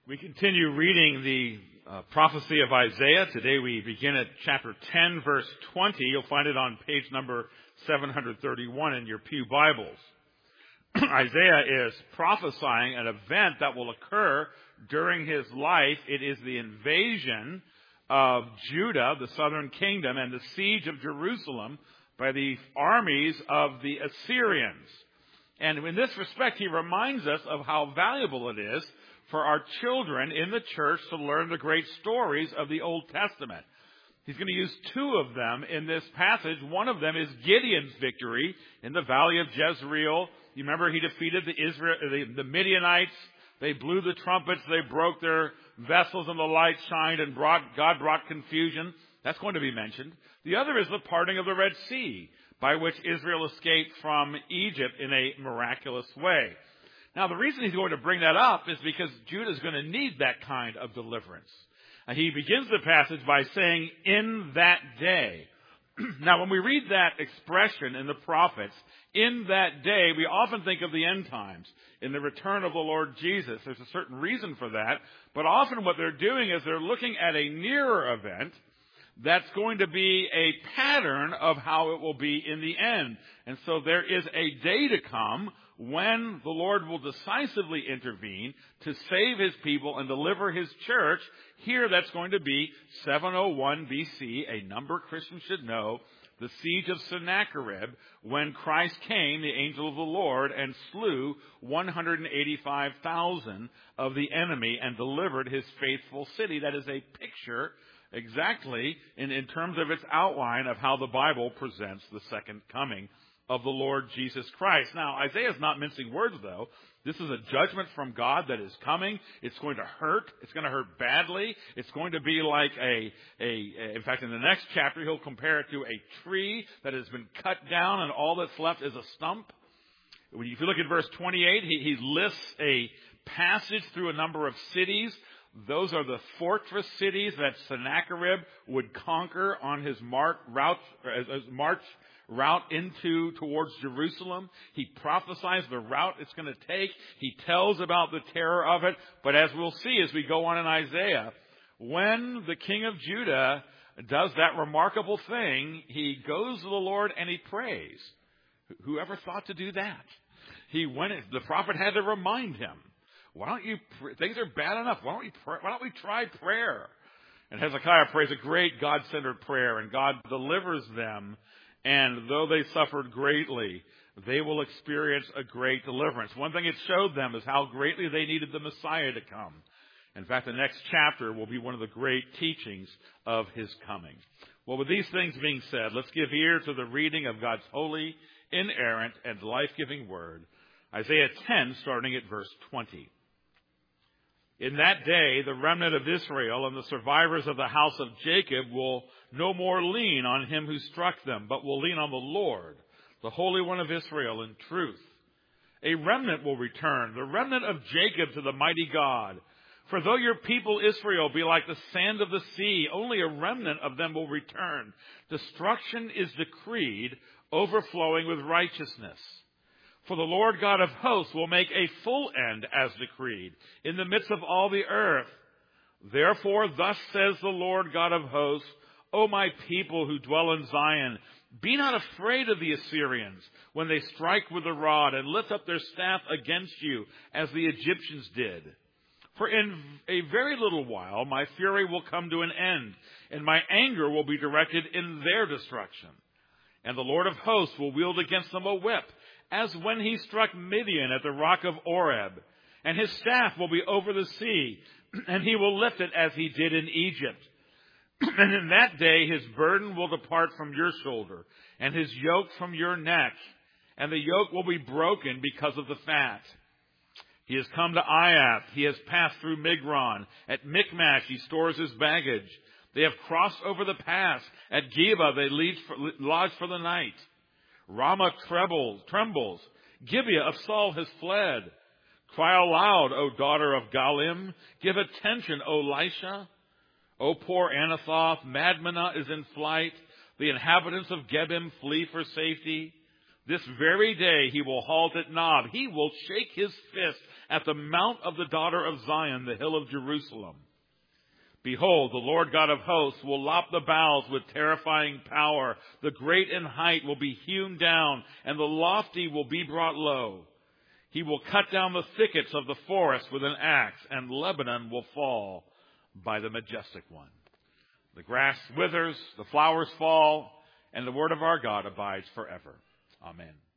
We continue reading the prophecy of Isaiah. Today we begin at chapter 10, verse 20. You'll find it on page number 731 in your pew Bibles. Isaiah is prophesying an event that will occur during his life. It is the invasion of Judah, the southern kingdom, and the siege of Jerusalem by the armies of the Assyrians. And in this respect, he reminds us of how valuable it is for our children in the church to learn the great stories of the Old Testament. He's going to use two of them in this passage. One of them is Gideon's victory in the valley of Jezreel. You remember he defeated the Midianites. They blew the trumpets. They broke their vessels and the light shined and God brought confusion. That's going to be mentioned. The other is the parting of the Red Sea, by which Israel escaped from Egypt in a miraculous way. Now, the reason he's going to bring that up is because Judah is going to need that kind of deliverance. And he begins the passage by saying, in that day. Now, when we read that expression in the prophets, in that day, we often think of the end times, in the return of the Lord Jesus. There's a certain reason for that, but often what they're doing is they're looking at a nearer event that's going to be a pattern of how it will be in the end. And so there is a day to come when the Lord will decisively intervene to save his people and deliver his church. Here that's going to be 701 BC, a number Christians should know, the siege of Sennacherib, when Christ came, the angel of the Lord, and slew 185,000 of the enemy and delivered his faithful city. That is a picture exactly in terms of its outline of how the Bible presents the second coming of the Lord Jesus Christ. Now, Isaiah is not mincing words, though. This is a judgment from God that is coming. It's going to hurt. It's going to hurt badly. It's going to be like in fact, in the next chapter, he'll compare it to a tree that has been cut down and all that's left is a stump. If you look at verse 28, he lists a passage through a number of cities. Those are the fortress cities that Sennacherib would conquer on his march route towards Jerusalem. He prophesies the route it's going to take. He tells about the terror of it. But as we'll see as we go on in Isaiah, when the king of Judah does that remarkable thing, he goes to the Lord and he prays. Whoever thought to do that? The prophet had to remind him. Things are bad enough. Why don't we try prayer? And Hezekiah prays a great God-centered prayer, and God delivers them. And though they suffered greatly, they will experience a great deliverance. One thing it showed them is how greatly they needed the Messiah to come. In fact, the next chapter will be one of the great teachings of his coming. Well, with these things being said, let's give ear to the reading of God's holy, inerrant, and life-giving word. Isaiah 10, starting at verse 20. In that day, the remnant of Israel and the survivors of the house of Jacob will no more lean on him who struck them, but will lean on the Lord, the Holy One of Israel, in truth. A remnant will return, the remnant of Jacob, to the mighty God. For though your people Israel be like the sand of the sea, only a remnant of them will return. Destruction is decreed, overflowing with righteousness. For the Lord God of hosts will make a full end as decreed in the midst of all the earth. Therefore, thus says the Lord God of hosts, O my people who dwell in Zion, be not afraid of the Assyrians when they strike with the rod and lift up their staff against you as the Egyptians did. For in a very little while my fury will come to an end, and my anger will be directed in their destruction. And the Lord of hosts will wield against them a whip, as when he struck Midian at the rock of Oreb. And his staff will be over the sea, and he will lift it as he did in Egypt. And in that day his burden will depart from your shoulder, and his yoke from your neck. And the yoke will be broken because of the fat. He has come to Aiath. He has passed through Migron. At Michmash he stores his baggage. They have crossed over the pass. At Geba they lodge for the night. Ramah trembles. Gibeah of Saul has fled. Cry aloud, O daughter of Galim. Give attention, O Lisha. O poor Anathoth, Madmenah is in flight. The inhabitants of Gebim flee for safety. This very day he will halt at Nob. He will shake his fist at the mount of the daughter of Zion, the hill of Jerusalem. Behold, the Lord God of hosts will lop the boughs with terrifying power. The great in height will be hewn down, and the lofty will be brought low. He will cut down the thickets of the forest with an axe, and Lebanon will fall by the majestic one. The grass withers, the flowers fall, and the word of our God abides forever. Amen.